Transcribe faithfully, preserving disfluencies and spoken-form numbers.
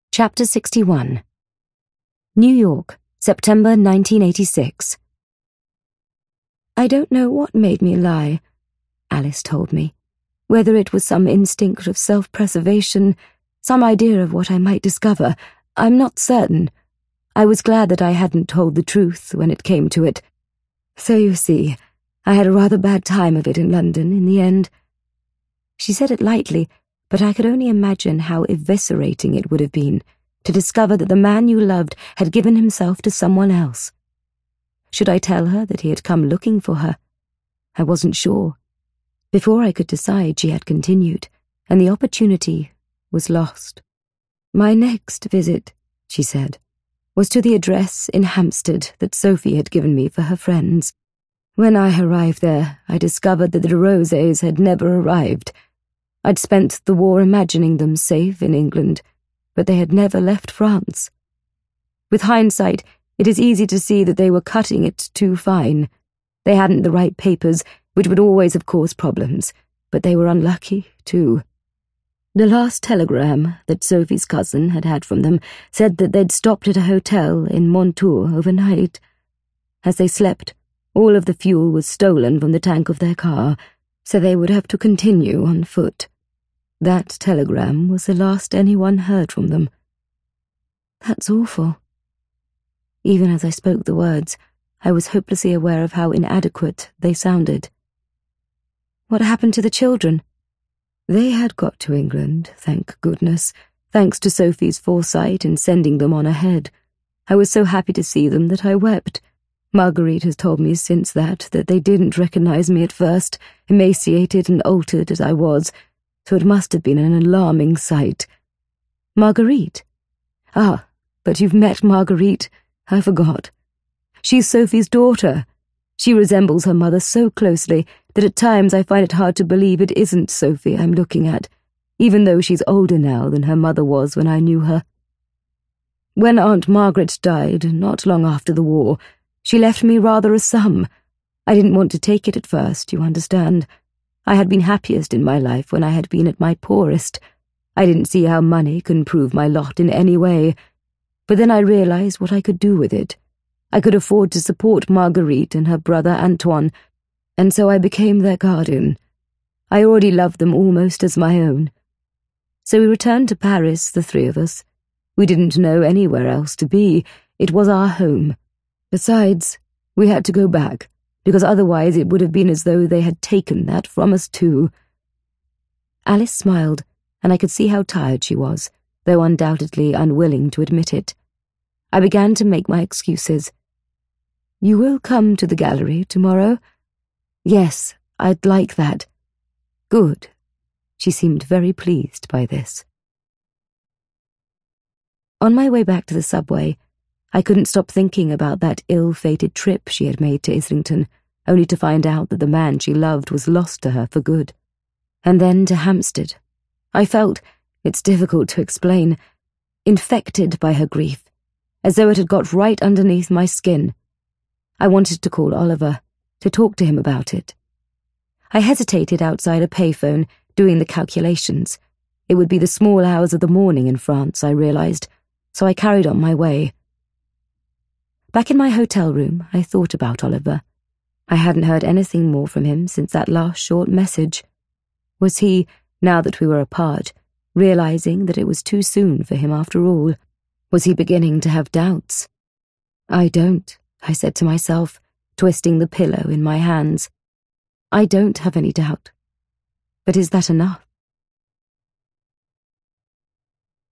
Chapter sixty-one. New York, September nineteen eighty-six. I don't know what made me lie, Alice told me. Whether it was some instinct of self-preservation, some idea of what I might discover, I'm not certain. I was glad that I hadn't told the truth when it came to it. So you see, I had a rather bad time of it in London in the end. She said it lightly, but I could only imagine how eviscerating it would have been to discover that the man you loved had given himself to someone else. Should I tell her that he had come looking for her? I wasn't sure. Before I could decide, she had continued, and the opportunity was lost. My next visit, she said, was to the address in Hampstead that Sophie had given me for her friends. When I arrived there, I discovered that the de Rosets had never arrived. I'd spent the war imagining them safe in England, but they had never left France. With hindsight, it is easy to see that they were cutting it too fine. They hadn't the right papers, which would always have caused problems, but they were unlucky, too. The last telegram that Sophie's cousin had had from them said that they'd stopped at a hotel in Montour overnight. As they slept, all of the fuel was stolen from the tank of their car, so they would have to continue on foot. That telegram was the last anyone heard from them. That's awful. Even as I spoke the words, I was hopelessly aware of how inadequate they sounded. What happened to the children? They had got to England, thank goodness, thanks to Sophie's foresight in sending them on ahead. I was so happy to see them that I wept. Marguerite has told me since that that they didn't recognize me at first, emaciated and altered as I was, so it must have been an alarming sight. Marguerite? Ah, but you've met Marguerite. I forgot. She's Sophie's daughter. She resembles her mother so closely that at times I find it hard to believe it isn't Sophie I'm looking at, even though she's older now than her mother was when I knew her. When Aunt Margaret died, not long after the war, she left me rather a sum. I didn't want to take it at first, you understand. I had been happiest in my life when I had been at my poorest. I didn't see how money could improve my lot in any way. But then I realized what I could do with it. I could afford to support Marguerite and her brother Antoine, and so I became their guardian. I already loved them almost as my own. So we returned to Paris, the three of us. We didn't know anywhere else to be. It was our home. Besides, we had to go back, because otherwise it would have been as though they had taken that from us too. Alice smiled, and I could see how tired she was, though undoubtedly unwilling to admit it. I began to make my excuses. You will come to the gallery tomorrow? Yes, I'd like that. Good. She seemed very pleased by this. On my way back to the subway, I couldn't stop thinking about that ill-fated trip she had made to Islington, only to find out that the man she loved was lost to her for good. And then to Hampstead. I felt, it's difficult to explain, infected by her grief, as though it had got right underneath my skin. I wanted to call Oliver, to talk to him about it. I hesitated outside a payphone, doing the calculations. It would be the small hours of the morning in France, I realized, so I carried on my way. Back in my hotel room, I thought about Oliver. I hadn't heard anything more from him since that last short message. Was he, now that we were apart, realizing that it was too soon for him after all? Was he beginning to have doubts? I don't, I said to myself, twisting the pillow in my hands. I don't have any doubt. But is that enough?